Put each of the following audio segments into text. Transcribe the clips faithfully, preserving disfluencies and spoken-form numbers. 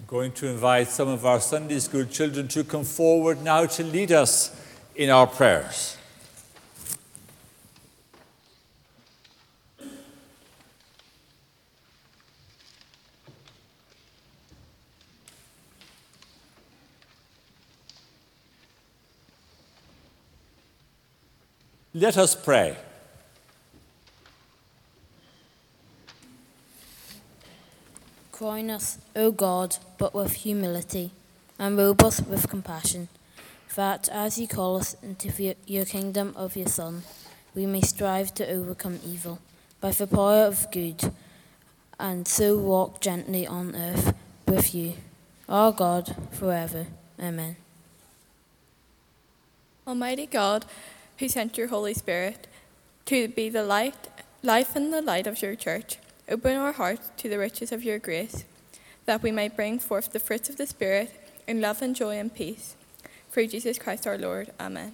going to invite some of our Sunday school children to come forward now to lead us in our prayers. Let us pray. Crown us, O God, but with humility, and robe us with compassion, that, as you call us into your kingdom of your Son, we may strive to overcome evil by the power of good, and so walk gently on earth with you, our God, forever. Amen. Almighty God, who sent your Holy Spirit to be the light, life and the light of your church, open our hearts to the riches of your grace, that we may bring forth the fruits of the Spirit in love and joy and peace. Through Jesus Christ our Lord. Amen.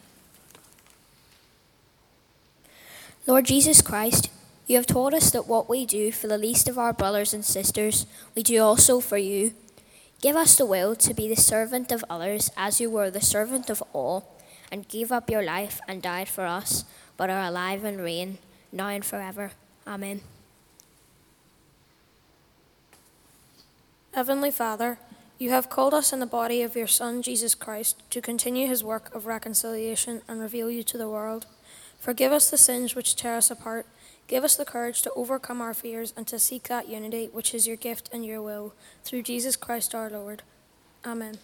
Lord Jesus Christ, you have taught us that what we do for the least of our brothers and sisters, we do also for you. Give us the will to be the servant of others as you were the servant of all, and gave up your life and died for us, but are alive and reign, now and forever. Amen. Heavenly Father, you have called us in the body of your Son, Jesus Christ, to continue his work of reconciliation and reveal you to the world. Forgive us the sins which tear us apart. Give us the courage to overcome our fears and to seek that unity which is your gift and your will, through Jesus Christ our Lord. Amen.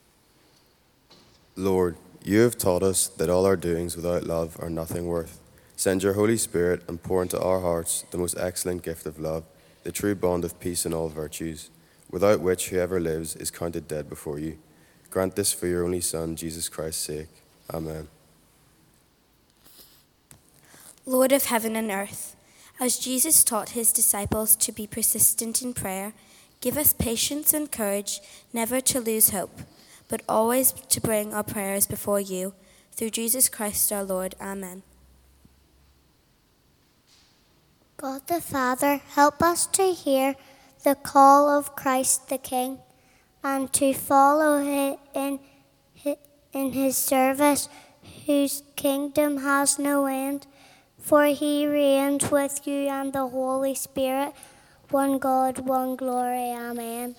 Lord, you have taught us that all our doings without love are nothing worth. Send your Holy Spirit and pour into our hearts the most excellent gift of love, the true bond of peace and all virtues, without which whoever lives is counted dead before you. Grant this for your only Son, Jesus Christ's sake. Amen. Lord of heaven and earth, as Jesus taught his disciples to be persistent in prayer, give us patience and courage never to lose hope, but always to bring our prayers before you. Through Jesus Christ our Lord. Amen. God the Father, help us to hear the call of Christ the King, and to follow him in, in his service, whose kingdom has no end. For he reigns with you and the Holy Spirit, one God, one glory. Amen.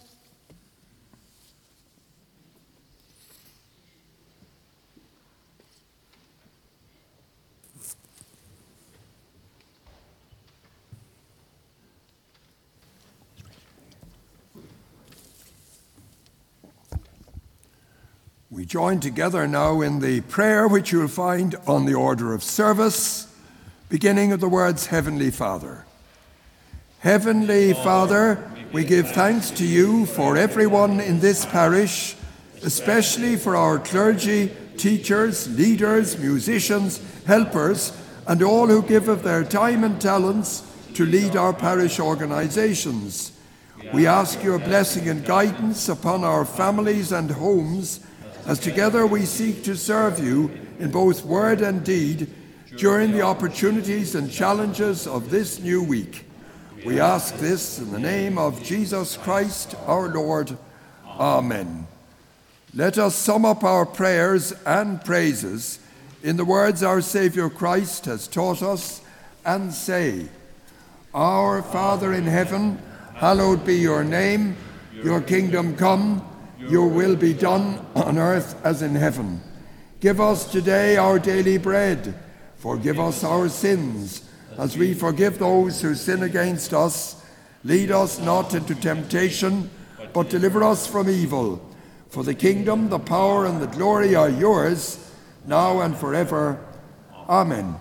We join together now in the prayer which you'll find on the order of service, beginning with the words, Heavenly Father. Heavenly Father, we give thanks to you for everyone in this parish, especially for our clergy, teachers, leaders, musicians, helpers, and all who give of their time and talents to lead our parish organizations. We ask your blessing and guidance upon our families and homes, as together we seek to serve you in both word and deed during the opportunities and challenges of this new week. We ask this in the name of Jesus Christ our Lord. Amen. Let us sum up our prayers and praises in the words our Saviour Christ has taught us, and say, Our Father in heaven, hallowed be your name. Your kingdom come. Your will be done on earth as in heaven. Give us today our daily bread. Forgive us our sins, as we forgive those who sin against us. Lead us not into temptation, but deliver us from evil. For the kingdom, the power, and the glory are yours, now and forever. Amen.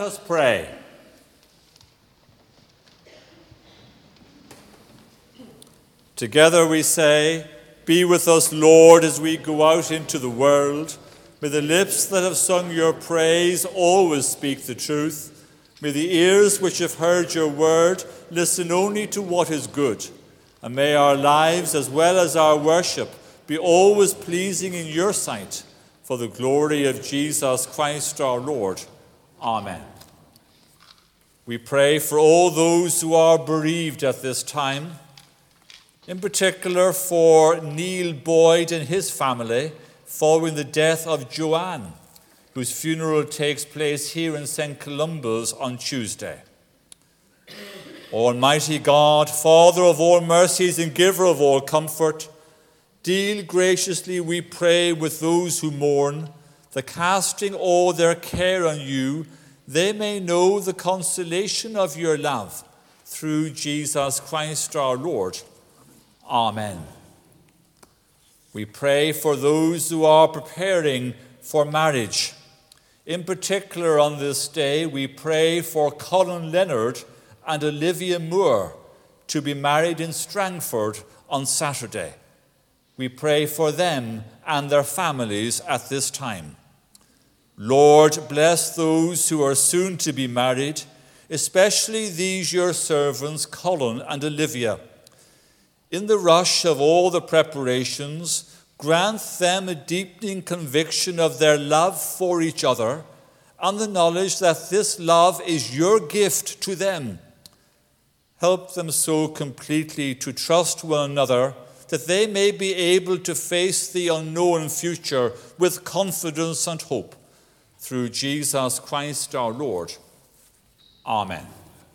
us pray. Together we say, be with us, Lord, as we go out into the world. May the lips that have sung your praise always speak the truth. May the ears which have heard your word listen only to what is good. And may our lives, as well as our worship, be always pleasing in your sight, for the glory of Jesus Christ our Lord. Amen. We pray for all those who are bereaved at this time, in particular for Neil Boyd and his family following the death of Joanne, whose funeral takes place here in Saint Columba's on Tuesday. Almighty God, Father of all mercies and giver of all comfort, deal graciously, we pray, with those who mourn, that casting all their care on you, they may know the consolation of your love through Jesus Christ our Lord. Amen. We pray for those who are preparing for marriage. In particular, on this day, we pray for Colin Leonard and Olivia Moore to be married in Strangford on Saturday. We pray for them and their families at this time. Lord, bless those who are soon to be married, especially these your servants, Colin and Olivia. In the rush of all the preparations, grant them a deepening conviction of their love for each other and the knowledge that this love is your gift to them. Help them so completely to trust one another that they may be able to face the unknown future with confidence and hope. Through Jesus Christ our Lord. Amen.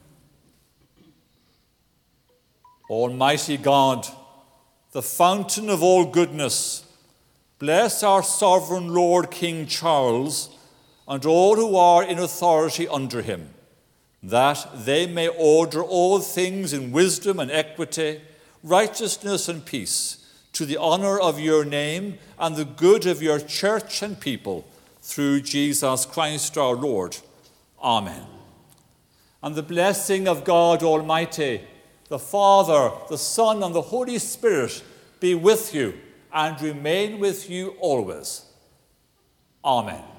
Almighty God, the fountain of all goodness, bless our sovereign Lord King Charles and all who are in authority under him, that they may order all things in wisdom and equity, righteousness and peace, to the honor of your name and the good of your church and people, through Jesus Christ our Lord. Amen. And the blessing of God Almighty, the Father, the Son, and the Holy Spirit be with you and remain with you always. Amen.